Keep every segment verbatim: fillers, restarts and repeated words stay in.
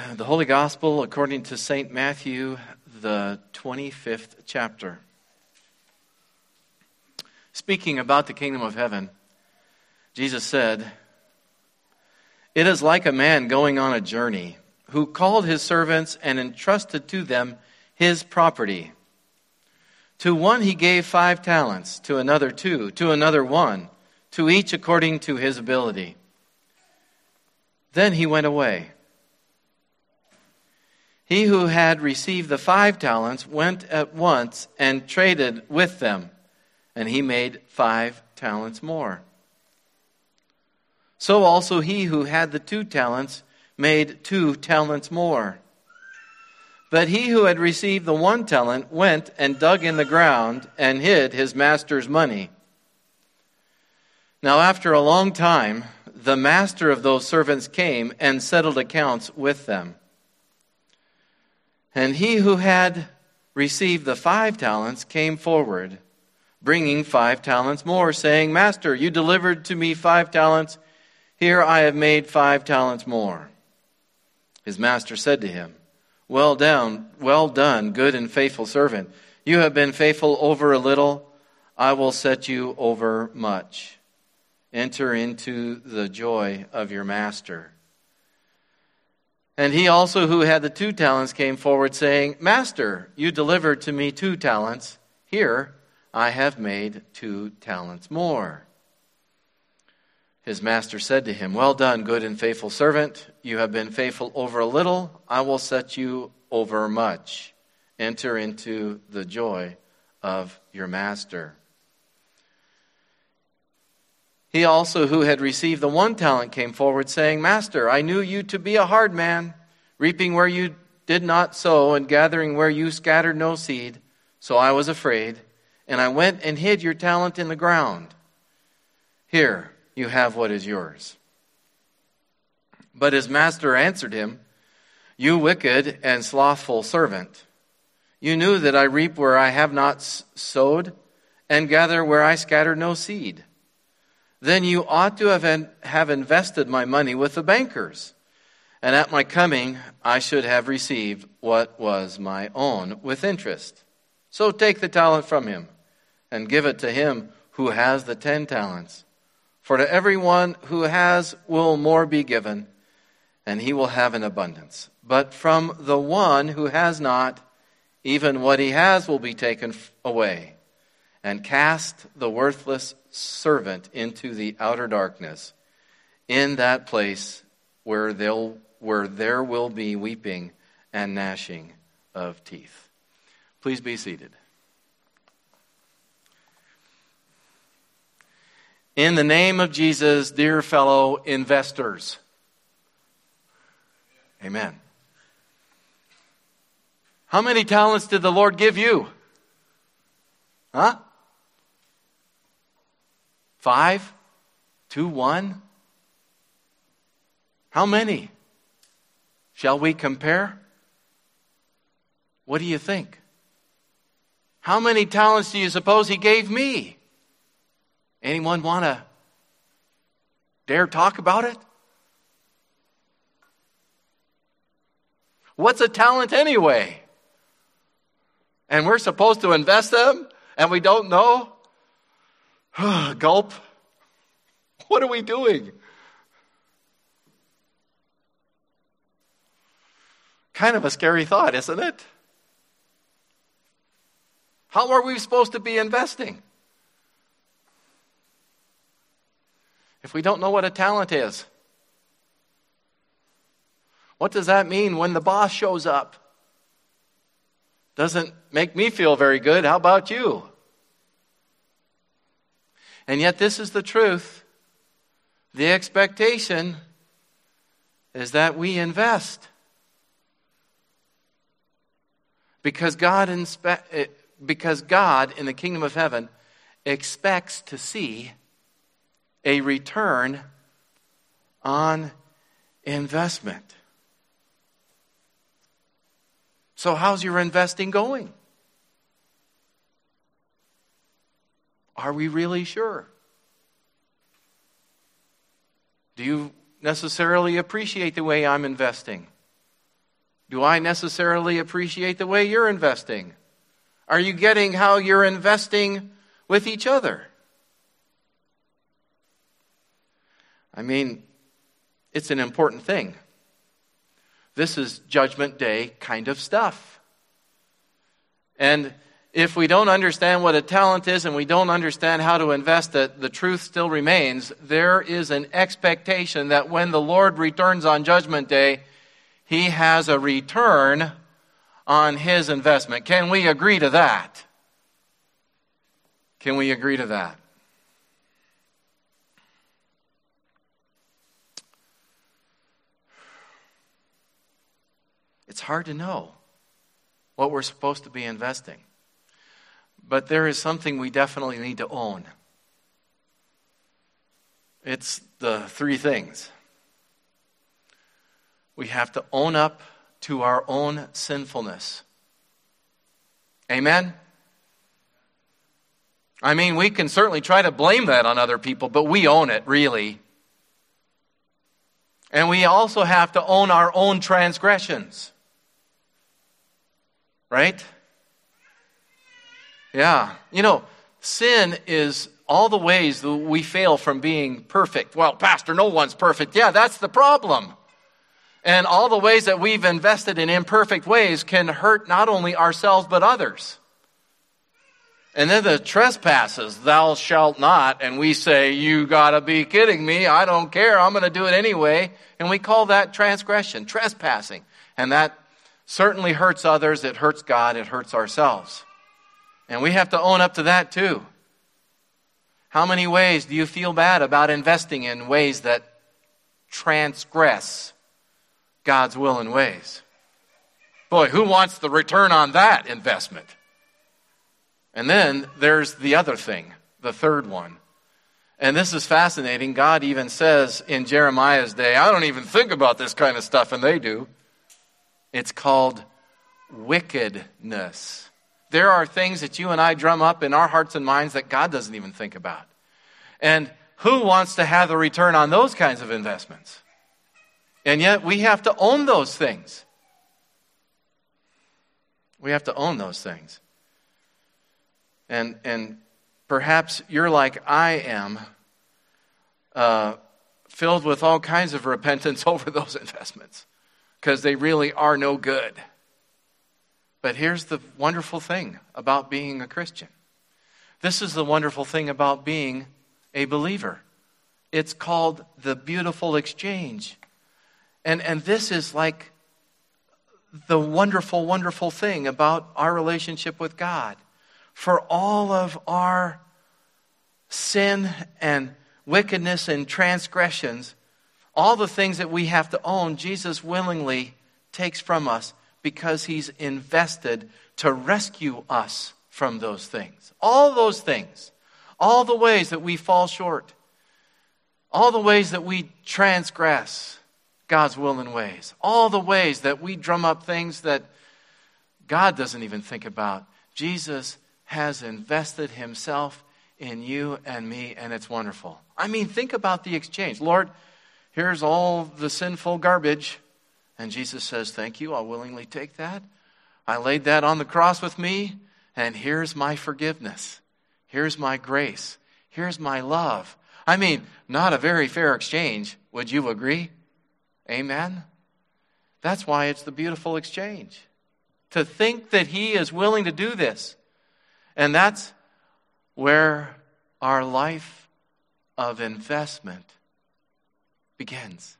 The Holy Gospel according to Saint Matthew, the twenty-fifth chapter. Speaking about the kingdom of heaven, Jesus said, "It is like a man going on a journey, who called his servants and entrusted to them his property. To one he gave five talents, to another two, to another one, to each according to his ability. Then he went away. He who had received the five talents went at once and traded with them, and he made five talents more. So also he who had the two talents made two talents more. But he who had received the one talent went and dug in the ground and hid his master's money. Now after a long time, the master of those servants came and settled accounts with them. And he who had received the five talents came forward, bringing five talents more, saying, 'Master, you delivered to me five talents. Here I have made five talents more.' His master said to him, 'Well done, well done, good and faithful servant. You have been faithful over a little. I will set you over much. Enter into the joy of your master.' And he also who had the two talents came forward, saying, 'Master, you delivered to me two talents. Here I have made two talents more.' His master said to him, 'Well done, good and faithful servant. You have been faithful over a little. I will set you over much. Enter into the joy of your master.' He also who had received the one talent came forward, saying, 'Master, I knew you to be a hard man, reaping where you did not sow and gathering where you scattered no seed. So I was afraid, and I went and hid your talent in the ground. Here, you have what is yours.' But his master answered him, 'You wicked and slothful servant. You knew that I reap where I have not sowed and gather where I scattered no seed. Then you ought to have, have invested my money with the bankers, and at my coming I should have received what was my own with interest. So take the talent from him and give it to him who has the ten talents. For to everyone who has will more be given, and he will have an abundance. But from the one who has not, even what he has will be taken away. And cast the worthless servant into the outer darkness, in that place where they'll where there will be weeping and gnashing of teeth." Please be seated. In the name of Jesus, dear fellow investors. Amen. How many talents did the Lord give you? Huh? Five? Two? One? How many? Shall we compare? What do you think? How many talents do you suppose he gave me? Anyone want to dare talk about it? What's a talent anyway? And we're supposed to invest them and we don't know? Gulp. What are we doing? Kind of a scary thought, isn't it? How are we supposed to be investing if we don't know what a talent is? What does that mean when the boss shows up? Doesn't make me feel very good. How about you? And yet this is the truth. The expectation is that we invest. Because God, inspe- because God in the kingdom of heaven expects to see a return on investment. So how's your investing going? Are we really sure? Do you necessarily appreciate the way I'm investing? Do I necessarily appreciate the way you're investing? Are you getting how you're investing with each other? I mean, it's an important thing. This is Judgment Day kind of stuff. And if we don't understand what a talent is and we don't understand how to invest it, the truth still remains. There is an expectation that when the Lord returns on Judgment Day, He has a return on His investment. Can we agree to that? Can we agree to that? It's hard to know what we're supposed to be investing. But there is something we definitely need to own. It's the three things. We have to own up to our own sinfulness. Amen? I mean, we can certainly try to blame that on other people, but we own it, really. And we also have to own our own transgressions. Right? Yeah. You know, sin is all the ways that we fail from being perfect. Well, Pastor, no one's perfect. Yeah, that's the problem. And all the ways that we've invested in imperfect ways can hurt not only ourselves but others. And then the trespasses, thou shalt not, and we say, you gotta be kidding me, I don't care, I'm gonna do it anyway. And we call that transgression, trespassing. And that certainly hurts others, it hurts God, it hurts ourselves. And we have to own up to that too. How many ways do you feel bad about investing in ways that transgress God's will and ways? Boy, who wants the return on that investment? And then there's the other thing, the third one. And this is fascinating. God even says in Jeremiah's day, I don't even think about this kind of stuff, and they do. It's called wickedness. There are things that you and I drum up in our hearts and minds that God doesn't even think about. And who wants to have the return on those kinds of investments? And yet we have to own those things. We have to own those things. And and perhaps you're like I am, uh, filled with all kinds of repentance over those investments, because they really are no good. But here's the wonderful thing about being a Christian. This is the wonderful thing about being a believer. It's called the beautiful exchange. And, and this is like the wonderful, wonderful thing about our relationship with God. For all of our sin and wickedness and transgressions, all the things that we have to own, Jesus willingly takes from us because He's invested to rescue us from those things. All those things. All the ways that we fall short. All the ways that we transgress God's will and ways. All the ways that we drum up things that God doesn't even think about. Jesus has invested Himself in you and me, and it's wonderful. I mean, think about the exchange. Lord, here's all the sinful garbage. And Jesus says, thank you, I'll willingly take that. I laid that on the cross with me, and here's my forgiveness. Here's my grace. Here's my love. I mean, not a very fair exchange. Would you agree? Amen? That's why it's the beautiful exchange. To think that He is willing to do this. And that's where our life of investment begins.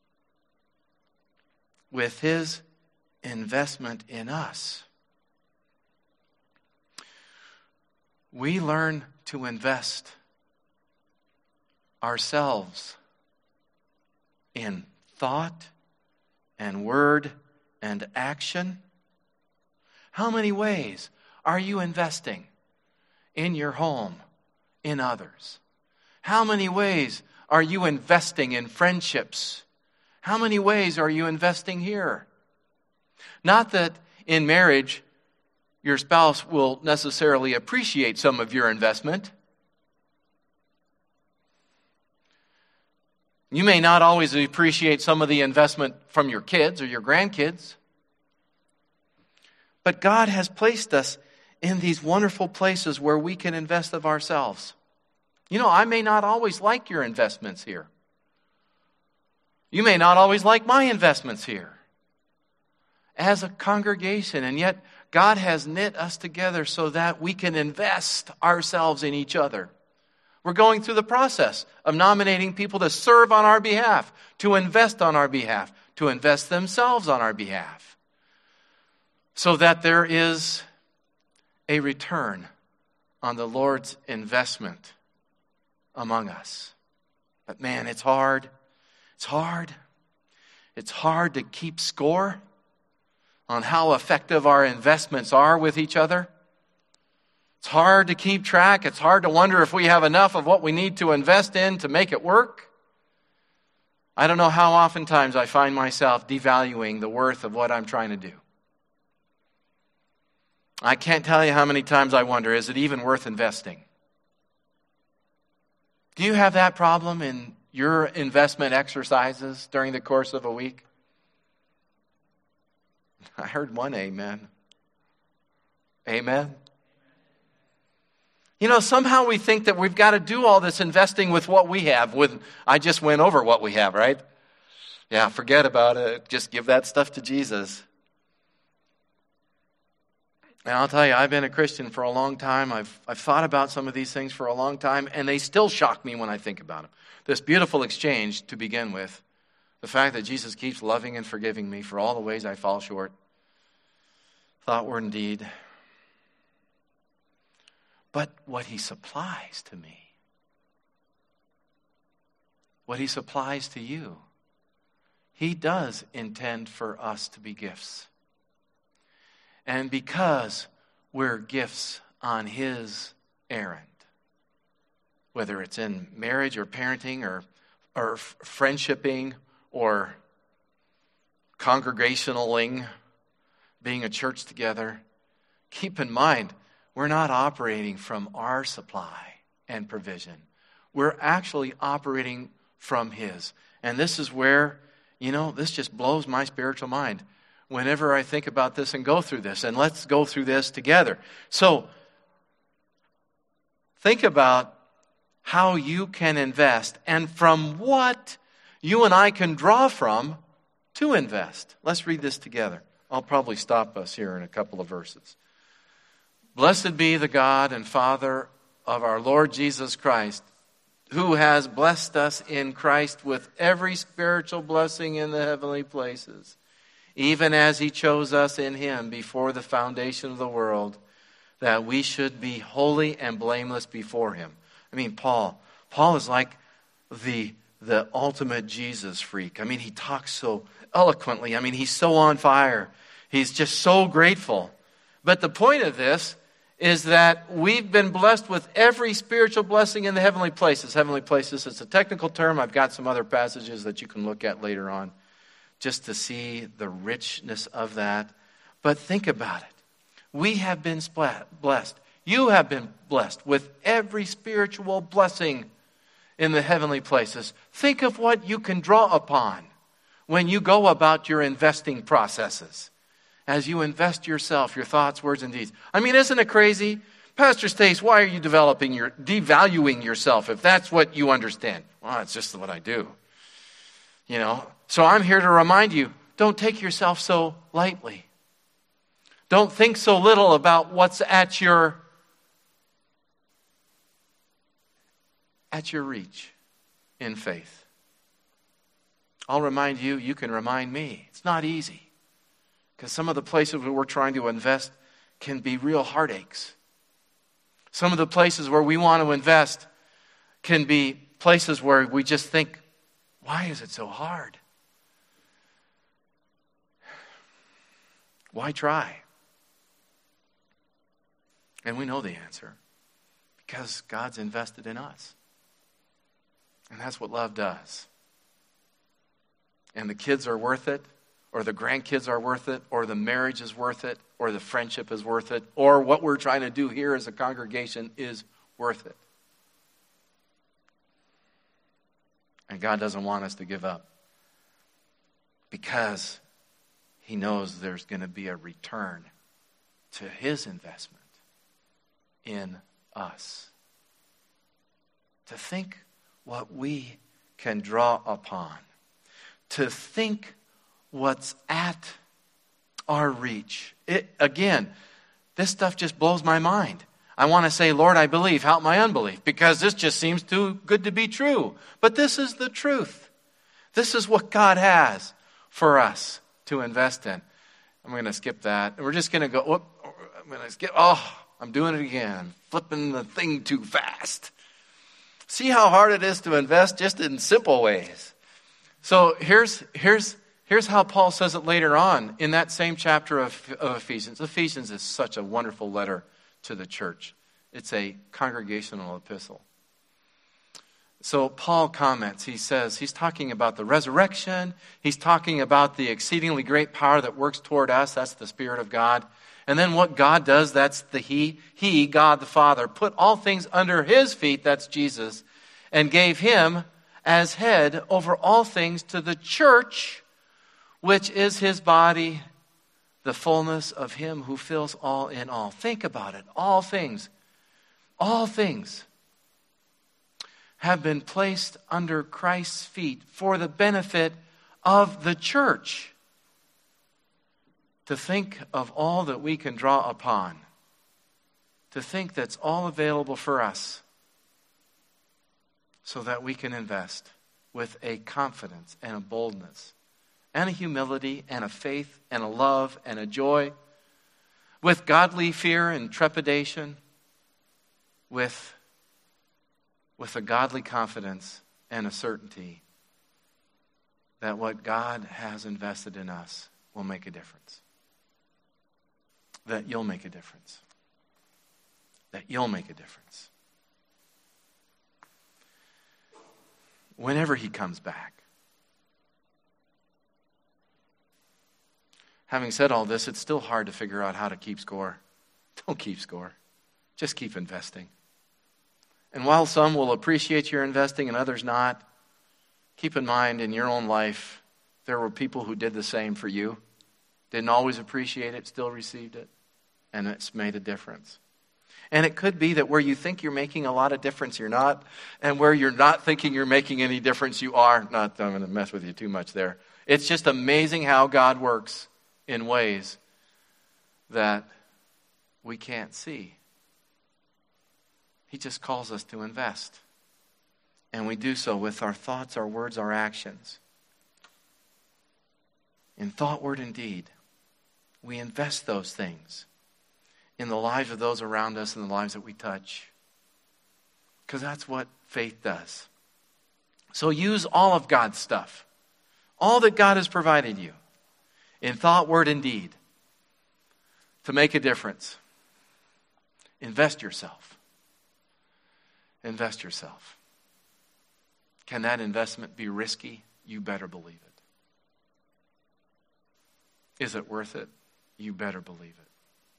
With His investment in us. We learn to invest ourselves in thought and word and action. How many ways are you investing in your home, in others? How many ways are you investing in friendships? How many ways are you investing here? Not that in marriage your spouse will necessarily appreciate some of your investment. You may not always appreciate some of the investment from your kids or your grandkids. But God has placed us in these wonderful places where we can invest of ourselves. You know, I may not always like your investments here. You may not always like my investments here as a congregation, and yet God has knit us together so that we can invest ourselves in each other. We're going through the process of nominating people to serve on our behalf, to invest on our behalf, to invest themselves on our behalf, so that there is a return on the Lord's investment among us. But man, it's hard. It's hard. It's hard to keep score on how effective our investments are with each other. It's hard to keep track. It's hard to wonder if we have enough of what we need to invest in to make it work. I don't know how oftentimes I find myself devaluing the worth of what I'm trying to do. I can't tell you how many times I wonder, is it even worth investing? Do you have that problem in your investment exercises during the course of a week? I heard one amen. Amen. You know, somehow we think that we've got to do all this investing with what we have. With I just went over what we have, right? Yeah, forget about it. Just give that stuff to Jesus. And I'll tell you, I've been a Christian for a long time. I've, I've thought about some of these things for a long time, and they still shock me when I think about them. This beautiful exchange to begin with, the fact that Jesus keeps loving and forgiving me for all the ways I fall short, thought, word, and deed. But what he supplies to me, what he supplies to you, he does intend for us to be gifts. And because we're gifts on his errand, whether it's in marriage or parenting or, or friendshipping or congregationaling, being a church together, keep in mind, we're not operating from our supply and provision. We're actually operating from his. And this is where, you know, this just blows my spiritual mind whenever I think about this and go through this. And let's go through this together. So, think about how you can invest and from what you and I can draw from to invest. Let's read this together. I'll probably stop us here in a couple of verses. Blessed be the God and Father of our Lord Jesus Christ, who has blessed us in Christ with every spiritual blessing in the heavenly places, even as he chose us in him before the foundation of the world, that we should be holy and blameless before him. I mean, Paul. Paul is like the, the ultimate Jesus freak. I mean, he talks so eloquently. I mean, he's so on fire. He's just so grateful. But the point of this is that we've been blessed with every spiritual blessing in the heavenly places. Heavenly places, it's a technical term. I've got some other passages that you can look at later on just to see the richness of that. But think about it. We have been blessed. You have been blessed with every spiritual blessing in the heavenly places. Think of what you can draw upon when you go about your investing processes. As you invest yourself, your thoughts, words, and deeds. I mean, isn't it crazy? Pastor Stace, why are you developing your, devaluing yourself if that's what you understand? Well, it's just what I do. You know, so I'm here to remind you, don't take yourself so lightly. Don't think so little about what's at your, at your reach in faith. I'll remind you, you can remind me. It's not easy. Because some of the places where we're trying to invest can be real heartaches. Some of the places where we want to invest can be places where we just think, why is it so hard? Why try? And we know the answer. Because God's invested in us. And that's what love does. And the kids are worth it. Or the grandkids are worth it, or the marriage is worth it, or the friendship is worth it, or what we're trying to do here as a congregation is worth it. And God doesn't want us to give up because he knows there's going to be a return to his investment in us. To think what we can draw upon. To think what's at our reach. It, again, this stuff just blows my mind. I want to say, Lord, I believe, help my unbelief, because this just seems too good to be true. But this is the truth. This is what God has for us to invest in. I'm going to skip that. We're just going to go, whoop, I'm going to skip, oh, I'm doing it again. I'm flipping the thing too fast. See how hard it is to invest just in simple ways. So here's, here's, here's how Paul says it later on in that same chapter of, of Ephesians. Ephesians is such a wonderful letter to the church. It's a congregational epistle. So Paul comments, he says, he's talking about the resurrection. He's talking about the exceedingly great power that works toward us. That's the Spirit of God. And then what God does, that's the He. He, God the Father, put all things under His feet, that's Jesus, and gave Him as head over all things to the church, which is His body, the fullness of Him who fills all in all. Think about it. All things, all things have been placed under Christ's feet for the benefit of the church. To think of all that we can draw upon. To think that's all available for us. So that we can invest with a confidence and a boldness and a humility and a faith and a love and a joy. With godly fear and trepidation. With, with a godly confidence and a certainty that what God has invested in us will make a difference. That you'll make a difference. That you'll make a difference. Whenever He comes back. Having said all this, it's still hard to figure out how to keep score. Don't keep score. Just keep investing. And while some will appreciate your investing and others not, keep in mind in your own life, there were people who did the same for you. Didn't always appreciate it, still received it. And it's made a difference. And it could be that where you think you're making a lot of difference, you're not. And where you're not thinking you're making any difference, you are. Not, I'm going to mess with you too much there. It's just amazing how God works in ways that we can't see. He just calls us to invest. And we do so with our thoughts, our words, our actions. In thought, word, and deed, we invest those things in the lives of those around us and the lives that we touch. Because that's what faith does. So use all of God's stuff. All that God has provided you. In thought, word, and deed. To make a difference. Invest yourself. Invest yourself. Can that investment be risky? You better believe it. Is it worth it? You better believe it.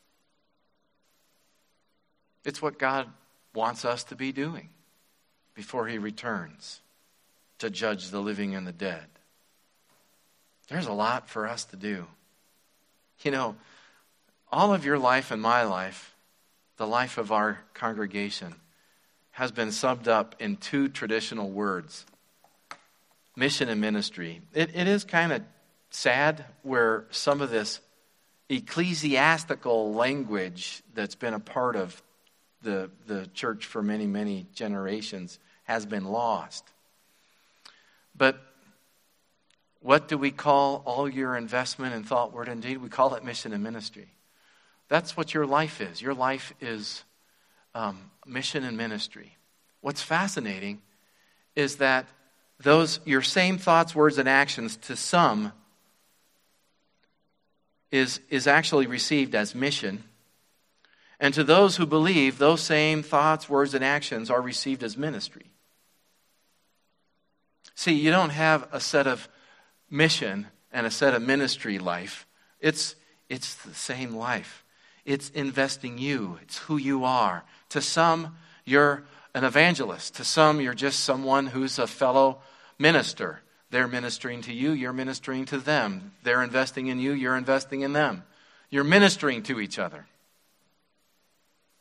It's what God wants us to be doing before He returns to judge the living and the dead. There's a lot for us to do. You know, all of your life and my life, the life of our congregation, has been summed up in two traditional words. Mission and ministry. It, it is kind of sad where some of this ecclesiastical language that's been a part of the, the church for many, many generations has been lost. But what do we call all your investment in thought, word, and deed? We call it mission and ministry. That's what your life is. Your life is um, mission and ministry. What's fascinating is that those your same thoughts, words, and actions to some is, is actually received as mission. And to those who believe, those same thoughts, words, and actions are received as ministry. See, you don't have a set of mission and a set of ministry life. It's, it's the same life. It's investing you. It's who you are. To some, you're an evangelist. To some, you're just someone who's a fellow minister. They're ministering to you. You're ministering to them. They're investing in you. You're investing in them. You're ministering to each other.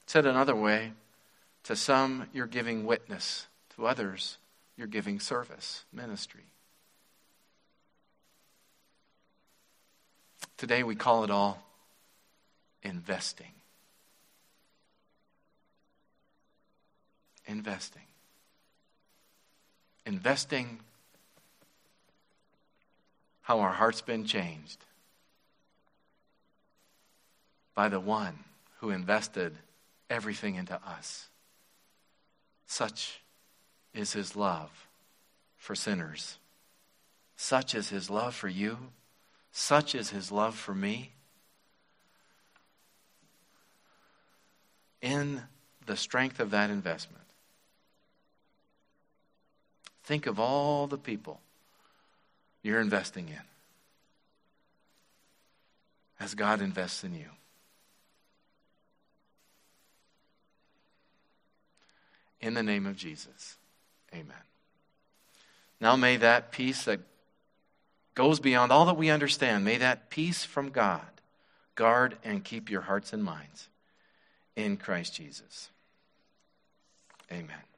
Said another way, to some you're giving witness, to others you're giving service, ministry. Today we call it all investing. Investing. Investing how our heart's been changed by the one who invested everything into us. Such is his love for sinners. Such is his love for you. Such is his love for me. In the strength of that investment, think of all the people you're investing in as God invests in you. In the name of Jesus, amen. Now may that peace that goes beyond all that we understand, may that peace from God guard and keep your hearts and minds in Christ Jesus. Amen.